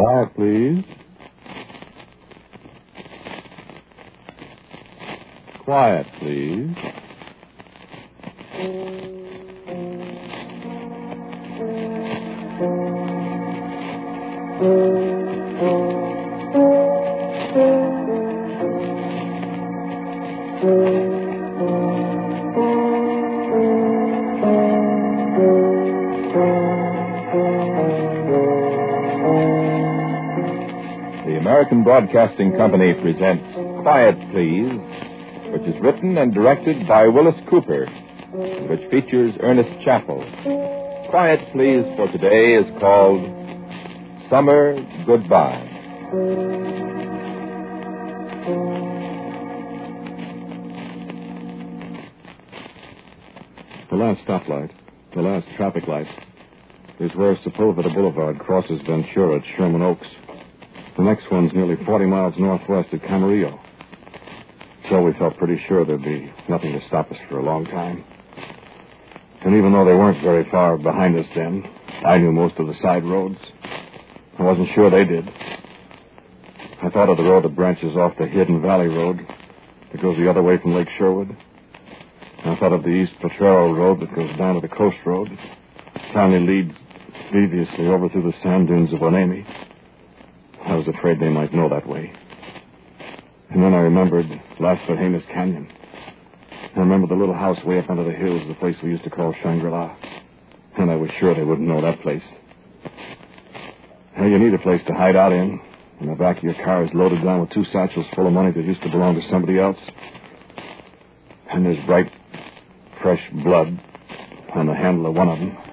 Quiet, please. Quiet, please. The American Broadcasting Company presents Quiet, Please, which is written and directed by Willis Cooper, and which features Ernest Chappell. Quiet, Please for today is called Summer Goodbye. The last stoplight, the last traffic light, is where Sepulveda Boulevard crosses Ventura at Sherman Oaks. The next one's nearly 40 miles northwest at Camarillo. So we felt pretty sure there'd be nothing to stop us for a long time. And even though they weren't very far behind us then, I knew most of the side roads. I wasn't sure they did. I thought of the road that branches off the Hidden Valley Road that goes the other way from Lake Sherwood. I thought of the East Potrero Road that goes down to the Coast Road. Finally leads deviously over through the sand dunes of Onami. I was afraid they might know that way. And then I remembered Las Vergenas Canyon. I remembered the little house way up under the hills, the place we used to call Shangri-La. And I was sure they wouldn't know that place. Now, you need a place to hide out in. And the back of your car is loaded down with 2 satchels full of money that used to belong to somebody else. And there's bright, fresh blood on the handle of one of them.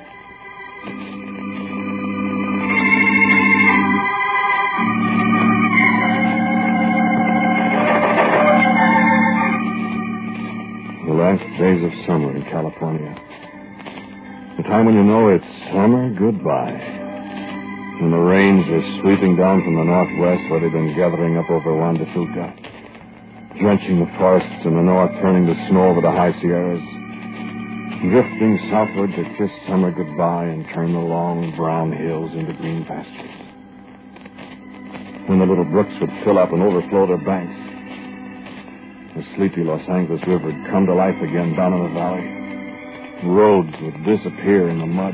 Last days of summer in California. The time when you know it's summer goodbye. And the rains are sweeping down from the northwest where they've been gathering up over Juan de Fuca, drenching the forests in the north, turning to snow over the high Sierras, drifting southward to kiss summer goodbye and turn the long brown hills into green pastures. When the little brooks would fill up and overflow their banks, the sleepy Los Angeles River would come to life again down in the valley. Roads would disappear in the mud.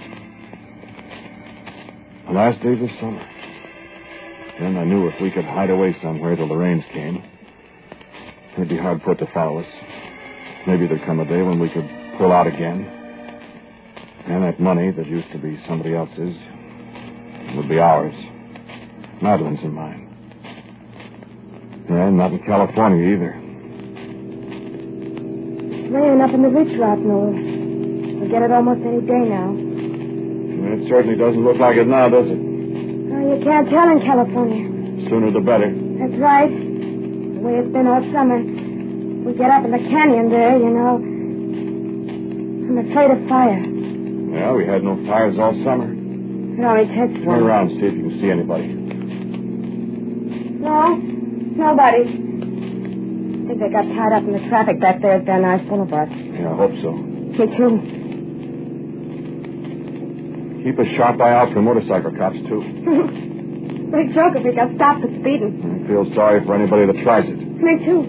The last days of summer. Then I knew if we could hide away somewhere till the rains came, they'd be hard put to follow us. Maybe there'd come a day when we could pull out again. And that money that used to be somebody else's would be ours. Madeline's and mine. And not in California either. Raining up in the ridge rock, Noel. We'll get it almost any day now. It certainly doesn't look like it now, does it? Oh, you can't tell in California. Sooner the better. That's right. The way it's been all summer. We get up in the canyon there, you know. I'm afraid of fire. Yeah, we had no fires all summer. It only takes one. Turn around, see if you can see anybody. No, nobody. I think they got tied up in the traffic back there at Van Nuys Boulevard. Yeah, I hope so. Me too. Keep a sharp eye out for motorcycle cops, too. Big joke if we got stopped for speeding. I feel sorry for anybody that tries it. Me too.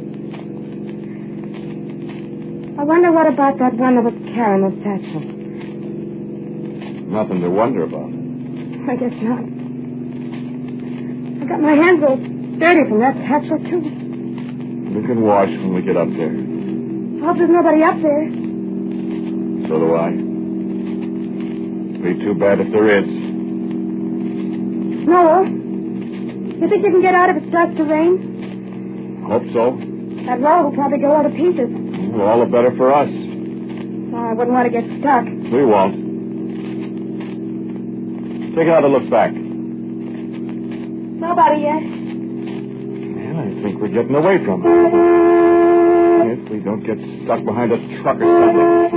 I wonder what about that one that was carrying the satchel. Nothing to wonder about. I guess not. I got my hands all dirty from that satchel, too. We can wash when we get up there. I hope there's nobody up there. So do I. Be too bad if there is. Noel, you think you can get out if it starts to rain? Hope so. That road will probably go all to pieces. Well, all the better for us. Oh, I wouldn't want to get stuck. We won't. Take another look back. Nobody yet. Man, I think we're getting away from them. If we don't get stuck behind a truck or something.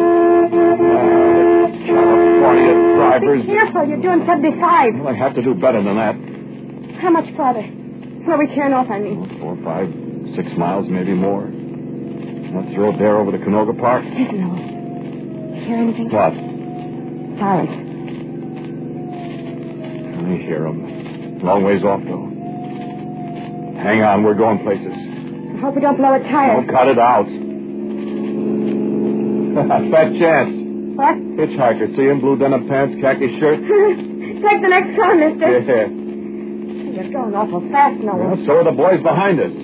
California drivers. Be careful, you're doing 75. Well, I have to do better than that. How much farther? Where we turn off, I mean. 4, 5, 6 miles, maybe more. That's the road there over to Canoga Park. Listen, Noel. Hear anything? What? Silence. I hear them. Long ways off, though. Hang on, we're going places. I hope we don't blow a tire. Don't cut it out. Fat Chance. What? Hitchhiker. See him? Blue denim pants, khaki shirt. Take the next car, mister. Yeah. You're going awful fast, Noah. Well, so are the boys behind us.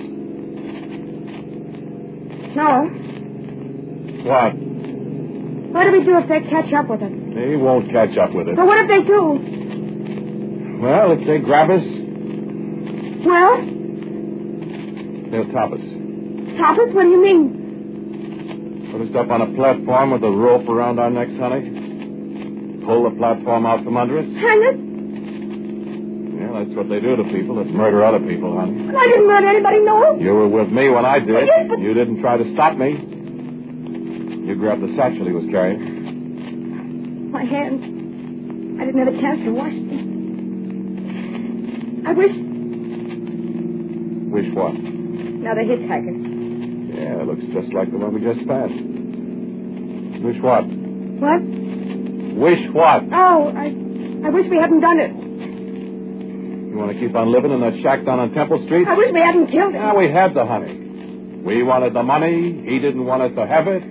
Noah, What? what do we do if they catch up with us? They won't catch up with us. But what if they do? Well, if they grab us, Well, they'll top us. stop us? What do you mean? Put us up on a platform with a rope around our necks, honey. Pull the platform out from under us. Hang us? Yeah, that's what they do to people that murder other people, honey. I didn't murder anybody, Noah. You were with me when I did. Yes, but- You didn't try to stop me. You grabbed the satchel he was carrying. My hands. I didn't have a chance to wash them. I wish... Wish what? Now the hitchhiker. Yeah, it looks just like the one we just passed. Wish what? What? Wish what? Oh, I wish we hadn't done it. You want to keep on living in that shack down on Temple Street? I wish we hadn't killed him. Yeah, we had the honey. We wanted the money. He didn't want us to have it.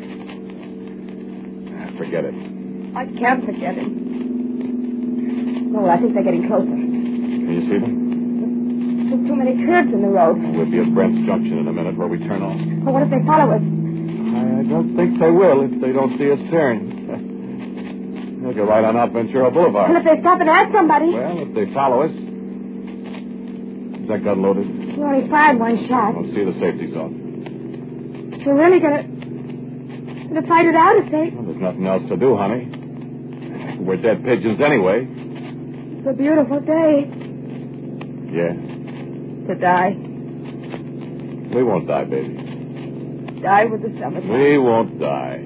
Forget it. I can't forget him. No, I think they're getting closer. Can you see them? There's too many curves in the road. We'll be at Brent's Junction in a minute where we turn off. But what if they follow us? I don't think they will if they don't see us turn. They'll go right on out Ventura Boulevard. And if they stop and ask somebody? Well, if they follow us. Is that gun loaded? We only fired one shot. I'll see the safety's off. We're really gonna fight it out if they... Well, there's nothing else to do, honey. We're dead pigeons anyway. It's a beautiful day Yeah. to die. We won't die, baby. Die with the summertime. We won't die.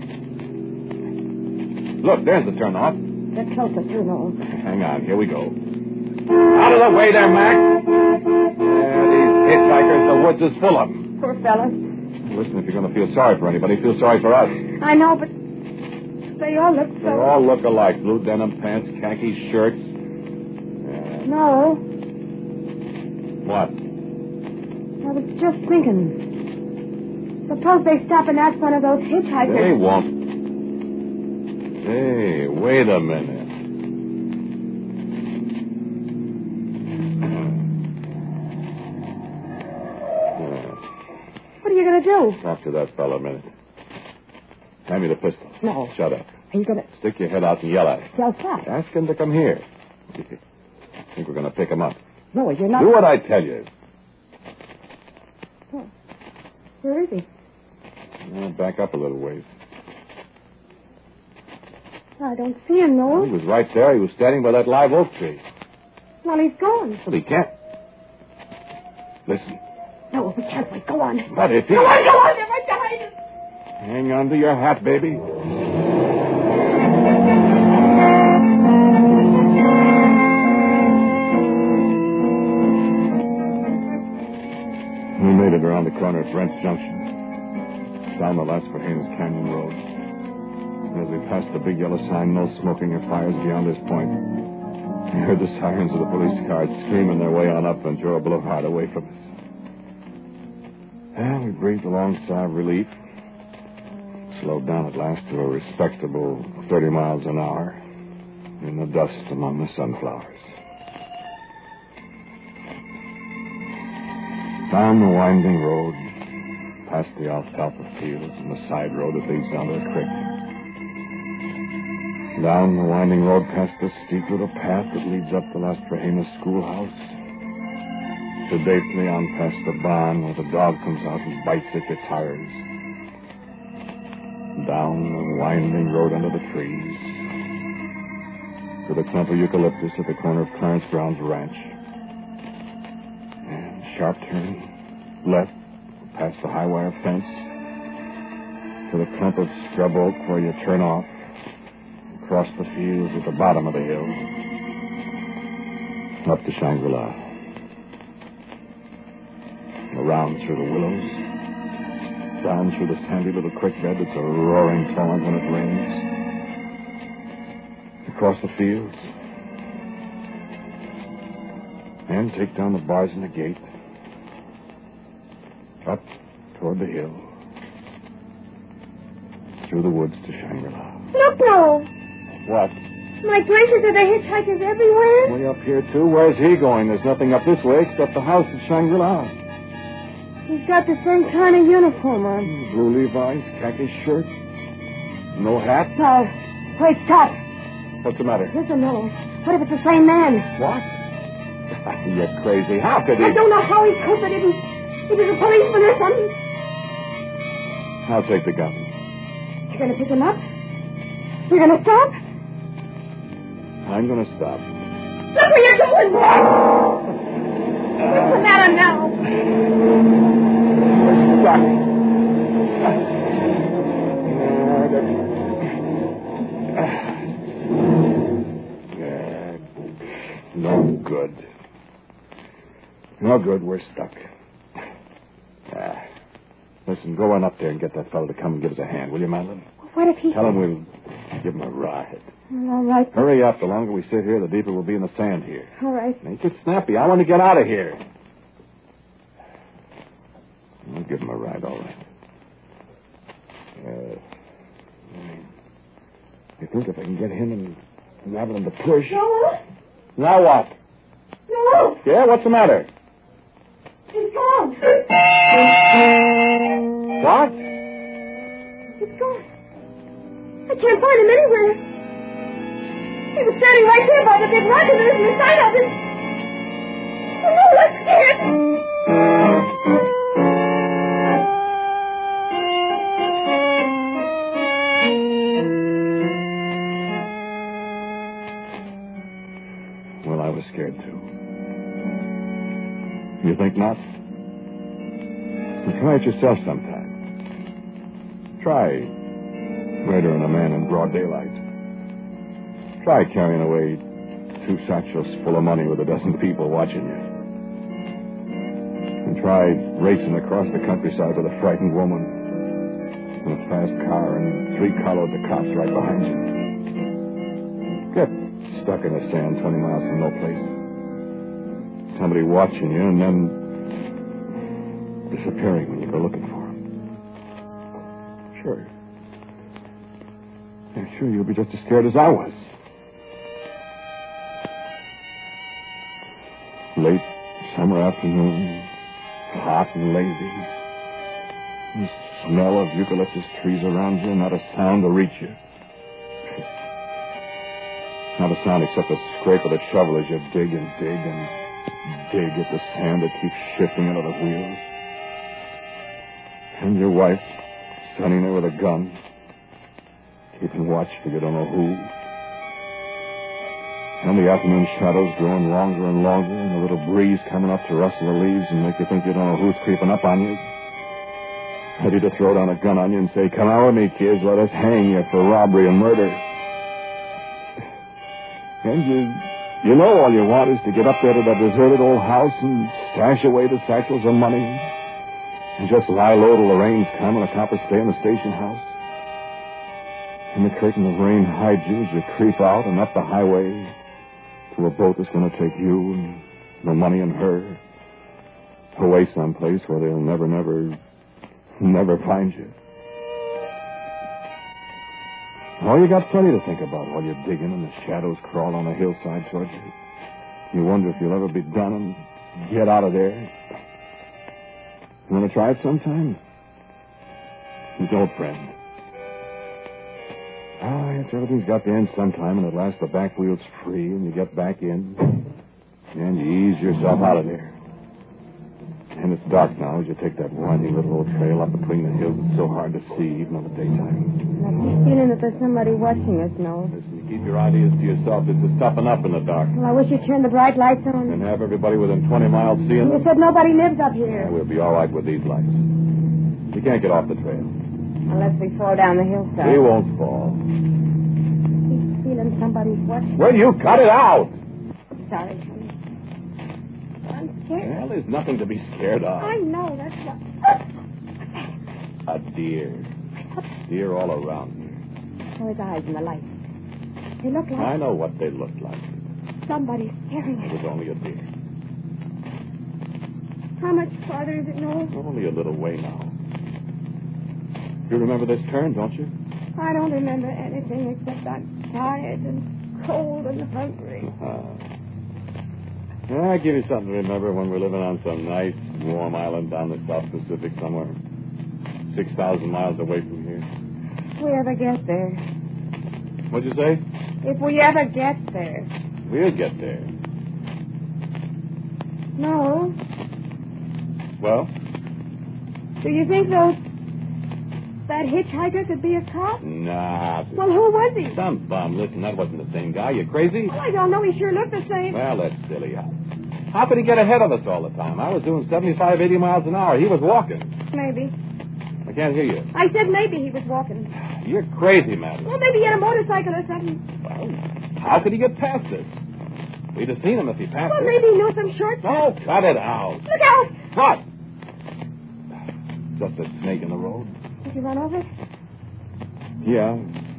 Look, there's the turnoff. They're closer too, Noel. Hang on, here we go. Out of the way there, Mac. Yeah, these hitchhikers, the woods is full of them. Poor fellas. Listen, if you're going to feel sorry for anybody, feel sorry for us. I know, but they all look They so... all look alike. Blue denim pants, khaki shirts. No, What? I was just thinking. Suppose they stop and ask one of those hitchhikers. They won't. Hey, wait a minute. What are you going to do? Talk to that fellow a minute. Hand me the pistol. No. Shut up. Are you going to... Stick your head out and yell at him. Tell what? Ask him to come here. I think we're going to pick him up. No, you're not... Do what I tell you. Oh. Where is he? Well, back up a little ways. I don't see him, Well, he Noel. was right there. He was standing by that live oak tree. Well, he's gone. Well, he can't. Listen. No, we can't wait. Go on. But if he... Go on, they're right behind us. Hang on to your hat, baby. We made it around the corner at Brent's Junction, down the Las Fajenas Canyon Road. And as we passed the big yellow sign, no smoking or fires beyond this point, we heard the sirens of the police cars screaming their way on up Ventura Boulevard away from us. And we breathed a long sigh of relief. Slowed down at last to a respectable 30 miles an hour in the dust among the sunflowers. Down the winding road, past the alfalfa fields and the side road that leads down to the creek. Down the winding road past the steep little path that leads up to Las Fajenas schoolhouse. Sedately on past the barn where the dog comes out and bites at your tires. Down the winding road under the trees. To the clump of eucalyptus at the corner of Clarence Brown's ranch. And sharp turn left past the high wire fence. To the clump of scrub oak where you turn off. Across the fields at the bottom of the hill. Up to Shangri-La. Around through the willows. Down through the sandy little creek bed that's a roaring torrent when it rains. Across the fields. And take down the bars in the gate. Up toward the hill. Through the woods to Shangri-La. Look, no. What? My gracious, are there hitchhikers everywhere? Way up here, too? Where's he going? There's nothing up this way except the house at Shangri-La. He's got the same kind of uniform on. Blue Levi's, khaki shirt. No hat? No. Wait, stop. What's the matter? Listen, no. What if it's the same man? What? You're crazy. How could he? I don't know how he could, but he was a policeman or something. I'll take the gun. You're going to pick him up? You're going to stop? I'm going to stop. Look where you're going! What's the matter now? We're stuck. No good. No good. We're stuck. Listen, go on up there and get that fellow to come and give us a hand, will you, Madeline? What if he... Tell him we'll give him a ride. All right. Hurry up. The longer we sit here, the deeper we'll be in the sand here. All right. Make it snappy. I want to get out of here. I'll give him a ride, all right. You think if I can get him and Madeline to push... No. Now what? No. Yeah, what's the matter? He's gone. What? He's gone. I can't find him anywhere. He was standing right there by the big rock and there isn't a sign of him. Oh, no, I'm scared. Well, I was scared, too. You think not? Well, try it yourself sometime. Try murdering a man in broad daylight. Try carrying away 2 satchels full of money with a dozen people watching you. And try racing across the countryside with a frightened woman in a fast car and 3 carloads of cops right behind you. Get stuck in the sand 20 miles from no place. Somebody watching you and then disappearing when you go looking for him. Sure. Yeah, sure, you'll be just as scared as I was. Late summer afternoon, hot and lazy. The smell of eucalyptus trees around you, not a sound to reach you. Not a sound except the scrape of the shovel as you dig and dig and dig at the sand that keeps shifting under the wheels. And your wife standing there with a gun, keeping watch for you don't know who. And the afternoon shadows growing longer and longer, and a little breeze coming up to rustle the leaves and make you think you don't know who's creeping up on you. Ready to throw down a gun on you and say, "Come out with me, kids, let us hang you for robbery and murder." And you know all you want is to get up there to that deserted old house and stash away the satchels of money and just lie low till the rains come and the coppers stay in the station house. And the curtain of rain hides you as you creep out and up the highway to a boat that's going to take you and the money and her away someplace where they'll never find you. Oh, you got plenty to think about while you're digging and the shadows crawl on the hillside towards you. You wonder if you'll ever be done and get out of there. You want to try it sometime? Don't, friend. Yes, everything's got to end sometime, and at last the back wheel's free, and you get back in, and you ease yourself out of there. And it's dark now as you take that winding little old trail up between the hills. It's so hard to see, even in the daytime. I keep feeling that there's somebody watching us, Noel. Listen, you keep your ideas to yourself. This is toughen up in the dark. Well, I wish you'd turn the bright lights on. And have everybody within 20 miles seeing You us. said nobody lives up here. Yeah, we'll be all right with these lights. You can't get off the trail. Unless we fall down the hillside. We won't fall. Keep feeling somebody's watching. Will you cut it out? Sorry, honey. I'm scared. Well, there's nothing to be scared of. I know, that's not... A deer. Deer all around here. Oh, his eyes in the light. They look like... I know what they look like. Somebody's staring It at was us. only a deer. farther is it, Noel? Only a little way now. You remember this turn, don't you? I don't remember anything except I'm tired and cold and hungry. Yeah, I'll give you something to remember when we're living on some nice, warm island down the South Pacific somewhere. 6,000 miles away from here. If we ever get there. What'd you say? If we ever get there. We'll get there. No. Well? Do you think that hitchhiker could be a cop? Nah. Well, who was he? Some bum. Listen, that wasn't the same guy. You crazy? Well, I don't know. He sure looked the same. Well, that's silly. How could he get ahead of us all the time? I was doing 75, 80 miles an hour. He was walking. Maybe. I can't hear you. I said maybe he was walking. You're crazy, Madeline. Well, maybe he had a motorcycle or something. Well, how could he get past us? We'd have seen him if he passed Well, us. maybe he knew some shortcuts. Oh, cut it out. Look out! What? Just a snake in the road? Did you run over it? Yeah.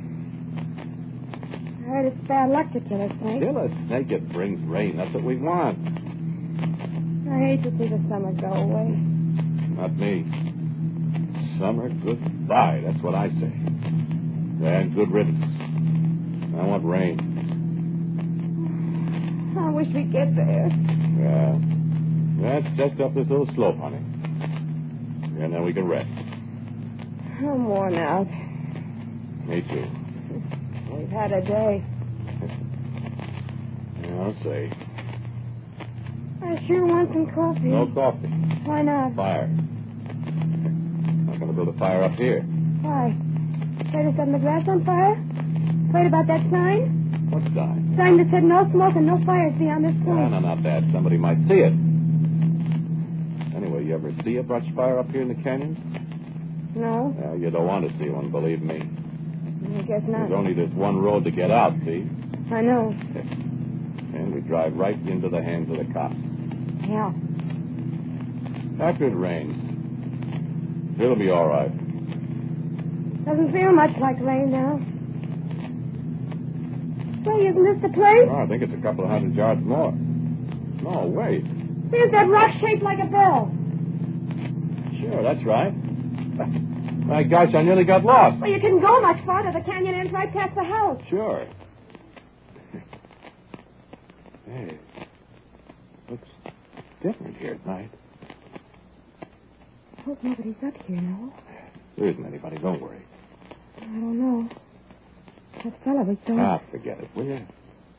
I heard it's bad luck to kill a snake. Kill a snake, it brings rain. That's what we want. I hate to see the summer go away. Not me. Summer, goodbye. That's what I say. And good riddance. I want rain. I wish we'd get there. Yeah. That's just up this little slope, honey. And then we can rest. I'm worn out. Me too. We've had a day. Yeah, I'll say. I sure want some coffee. No coffee. Why not? Fire. I'm going to build a fire up here. Why? Afraid of setting the grass on fire? Afraid about that sign? What sign? Sign that said no smoke and no fires beyond this No, point. no, not that. Somebody might see it. Anyway, you ever see a brush fire up here in the canyon? No, Well, you don't want to see one, believe me. I guess not. There's only this one road to get out, see? I know. And we drive right into the hands of the cops. Yeah. After it rains, it'll be all right. Doesn't feel much like rain now. Say, isn't this the place? Oh, I think it's a couple of 100 yards more. No, wait. There's that rock shaped like a bell. Sure, that's right. My gosh, I nearly got lost. Well, you couldn't go much farther. The canyon ends right past the house. Sure. Hey, looks different here at night. I hope nobody's up here, no. There isn't anybody, don't worry. I don't know. That fella was so... Ah, forget it, will you?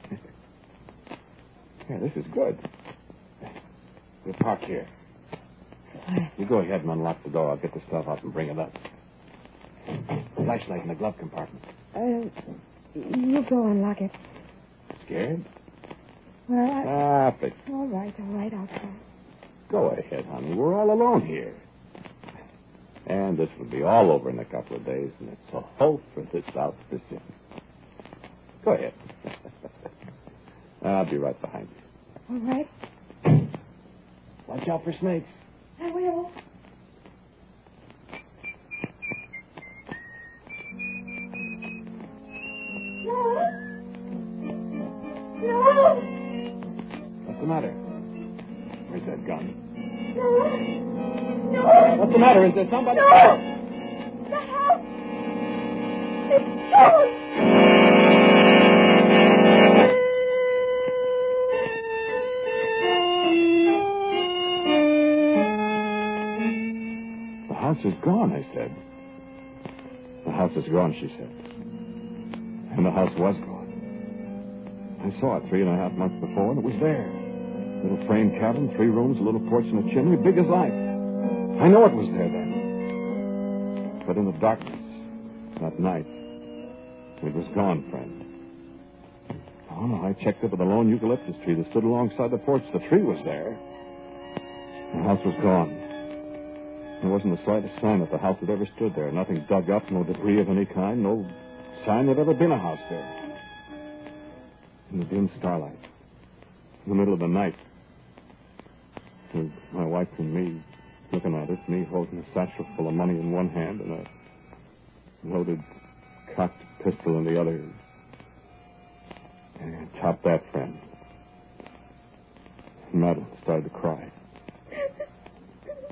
Yeah, this is good. We'll park here. You go ahead and unlock the door. I'll get the stuff out and bring it up. Flashlight in the glove compartment. You go unlock it. Scared? Well, But all right, I'll try. go ahead, honey. We're all alone here. And this will be all over in a couple of days, and it's a hope for the South Pacific. Go ahead. I'll be right behind you. All right. Watch out for snakes. I will. No. What's the matter? Where's that gun? No. What's the matter? Is there somebody? No. The house. It's gone. The house is gone, I said. The house is gone, she said. And the house was gone. I saw it 3.5 months before, and it was there. Little frame cabin, 3 rooms, a little porch and a chimney, big as life. I know it was there then. But in the darkness, that night, it was gone, friend. Oh, no, I checked it with a lone eucalyptus tree that stood alongside the porch. The tree was there. The house was gone. There wasn't the slightest sign that the house had ever stood there. Nothing dug up, no debris of any kind, no sign there'd ever been a house there. In the dim starlight, in the middle of the night, with my wife and me looking at it, me holding a satchel full of money in one hand and a loaded cocked pistol in the other. And top that, friend. Madeline started to cry.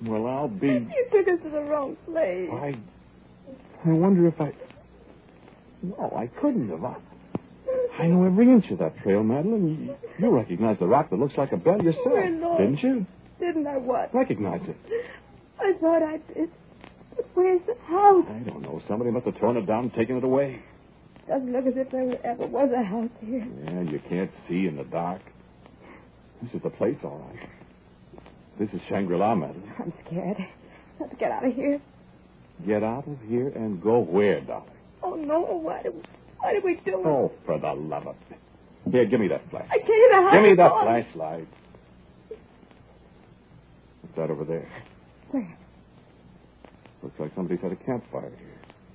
Well, I'll be... You took us to the wrong place. I wonder if I... No, I couldn't have. I know every inch of that trail, Madeline. You recognize the rock that looks like a bell yourself, didn't you? Didn't I what? Recognize it. I thought I did. But where's the house? I don't know. Somebody must have torn it down and taken it away. Doesn't look as if there ever was a house here. Yeah, you can't see in the dark. This is the place, all right. This is Shangri-La, Madeline. I'm scared. Let's get out of here. Get out of here and go where, darling? Oh, no. Why did we do it? Oh, for the love of... Here, give me that flash. I can't. The house Give me is that on. flashlight. What's that over there? Where? Looks like somebody's had a campfire here.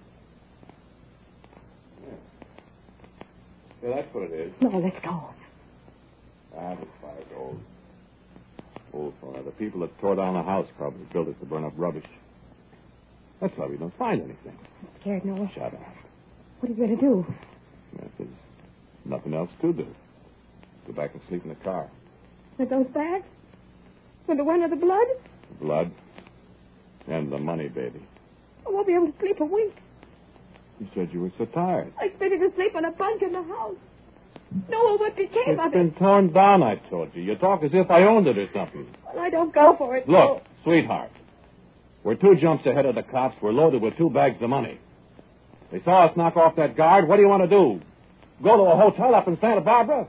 Yeah, that's what it is. No, let's go. This fire's old. Old fire. The people that tore down the house probably built it to burn up rubbish. That's why we don't find anything. I'm scared, Noah. Shut up. What are you going to do? Yes, there's nothing else to do. Go back and sleep in the car. With those bags? With the one of the blood? Blood and the money, baby. I won't be able to sleep a week. You said you were so tired. I expected to sleep on a bunk in the house. Noah, what became of It's been it? torn down, I told you. You talk as if I owned it or something. Well, I don't go for it. Look, sweetheart. We're 2 jumps ahead of the cops. We're loaded with 2 bags of money. They saw us knock off that guard. What do you want to do? Go to a hotel up in Santa Barbara?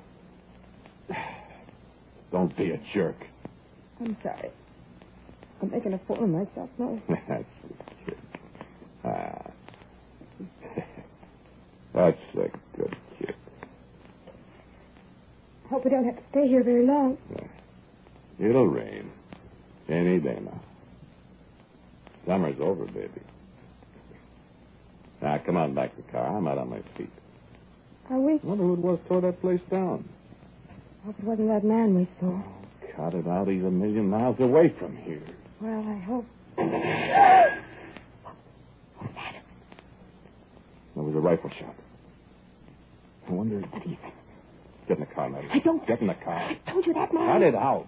Don't be a jerk. I'm sorry. I'm making a fool of myself, Noah. That's a kid. That's a good kid. I hope we don't have to stay here very long. It'll rain. Any day now. Summer's over, baby. Now, come on back to the car. I'm out on my feet. Are we? I wonder who it was tore that place down. I hope it wasn't that man we saw. Cut it out. He's a million miles away from here. Well, I hope. There was a rifle shot. I wonder... What do you think? Get in the car, Maddie. I don't... Get in the car. I told you that, man. Cut it out.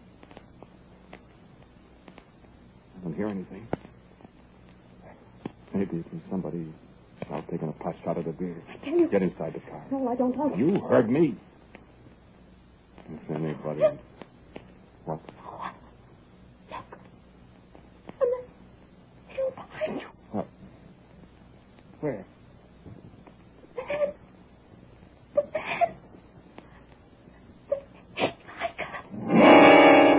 I don't hear anything. Maybe it was somebody out taking a pot shot at a deer. I tell you... Get inside the car. No, I don't want to. You heard me. If anybody... What? Oh, look. On the hill behind you. What? Where? The man. The man. The hitchhiker.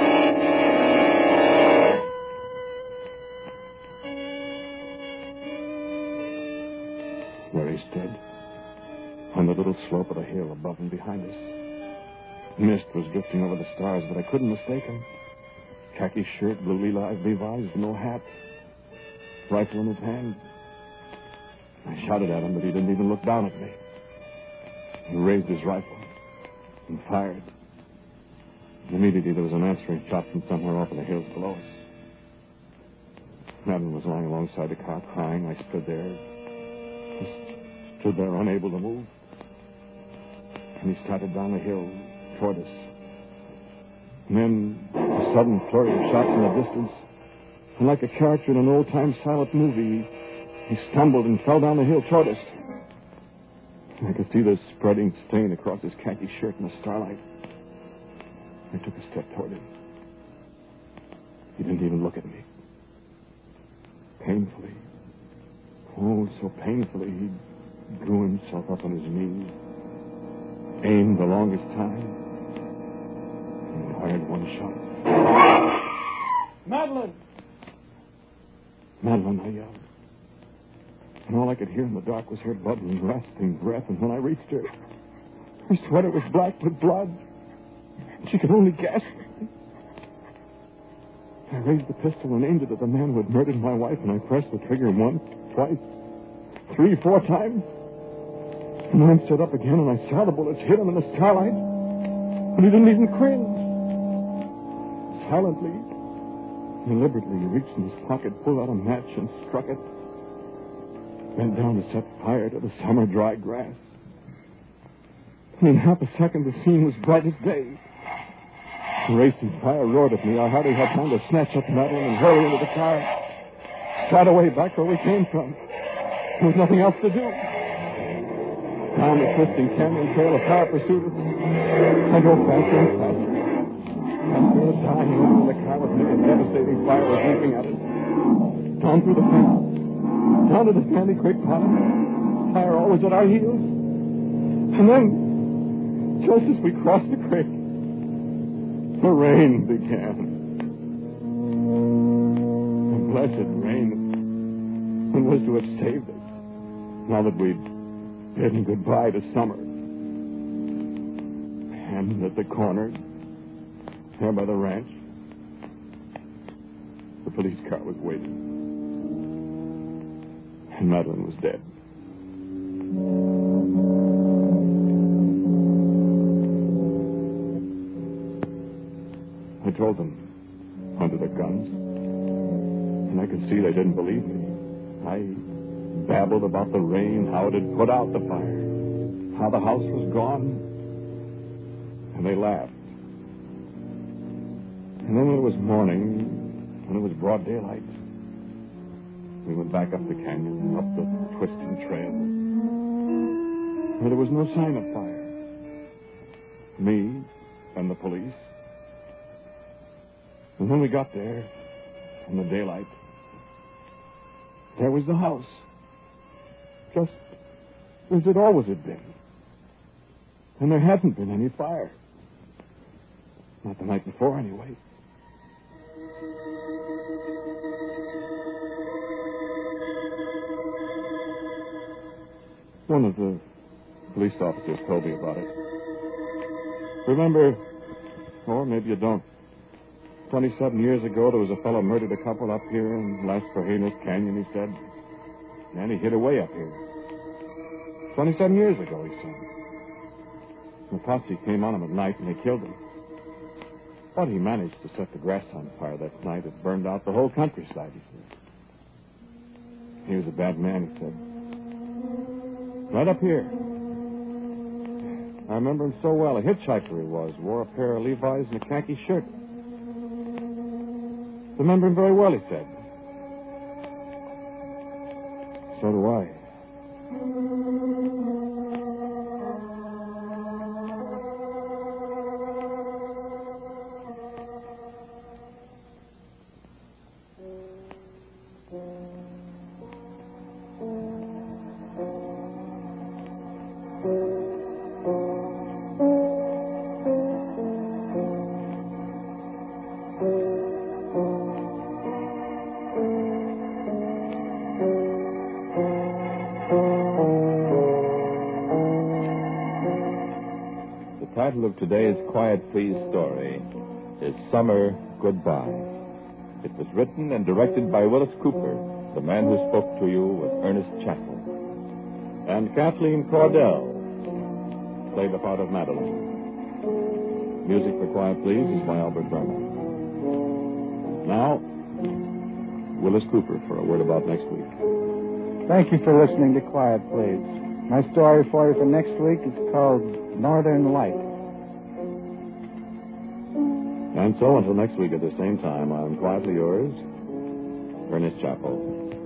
Where he stood. On the little slope of the hill above and behind us. Mist was drifting over the stars, but I couldn't mistake him. Khaki shirt, blue Levi's, no hat. Rifle in his hand. I shouted at him, but he didn't even look down at me. He raised his rifle and fired. Immediately there was an answering shot from somewhere off in the hills below us. Madeline was lying alongside the cot, crying. I stood there. Just stood there, unable to move. And he started down the hill toward us. And then a sudden flurry of shots in the distance. And like a character in an old-time silent movie, he stumbled and fell down the hill toward us. I could see the spreading stain across his khaki shirt in the starlight. I took a step toward him. He didn't even look at me. Painfully, oh, so painfully, he drew himself up on his knees, aimed the longest time, and fired one shot. Madeline! Madeline, I yelled. And all I could hear in the dark was her bubbling, rasping breath. And when I reached her, her sweater was black with blood. She could only gasp. I raised the pistol and aimed it at the man who had murdered my wife, and I pressed the trigger once, twice, 3, 4 times. And then I stood up again, and I saw the bullets hit him in the starlight. And he didn't even cringe. Silently, deliberately, he reached in his pocket, pulled out a match, and struck it. Bent down to set fire to the summer dry grass. And in half a second, the scene was bright as day. The racing fire roared at me. I hardly had time to snatch up Madeline and hurry into the car. Right away back where we came from. There was nothing else to do. Down the twisting canyon trail, a car pursued us. I drove faster and faster. Faster and dying in the car with me. A devastating fire was leaping at us. Down through the fence. Down to the Sandy Creek bottom. Fire always at our heels. And then, just as we crossed the creek, the rain began. The blessed rain that was to have saved us now that we'd bidden goodbye to summer. And at the corner, there by the ranch, the police car was waiting. And Madeline was dead. I told them under the guns, and I could see they didn't believe me. I babbled about the rain, how it had put out the fire, how the house was gone, and they laughed. And then when it was morning, when it was broad daylight, we went back up the canyon, up the twisting trail, and there was no sign of fire. Me and the police. And when we got there, in the daylight, there was the house. Just as it always had been. And there hadn't been any fire. Not the night before, anyway. One of the police officers told me about it. Remember, or maybe you don't, 27 years ago, there was a fellow murdered a couple up here in Las Perhenas Canyon, he said. And he hid away up here. 27 years ago, he said. The posse came on him at night and they killed him. But he managed to set the grass on fire that night. It burned out the whole countryside, he said. He was a bad man, he said. Right up here. I remember him so well. A hitchhiker he was. Wore a pair of Levi's and a khaki shirt. Remember him very well, he said. So do I. The title of today's Quiet Please story is Summer Goodbye. It was written and directed by Willis Cooper. The man who spoke to you was Ernest Chappell. And Kathleen Cordell played the part of Madeline. Music for Quiet Please is by Albert Berman. Now, Willis Cooper for a word about next week. Thank you for listening to Quiet Please. My story for you for next week is called Northern Light. And so until next week at the same time, I'm quietly yours, Ernest Chappell.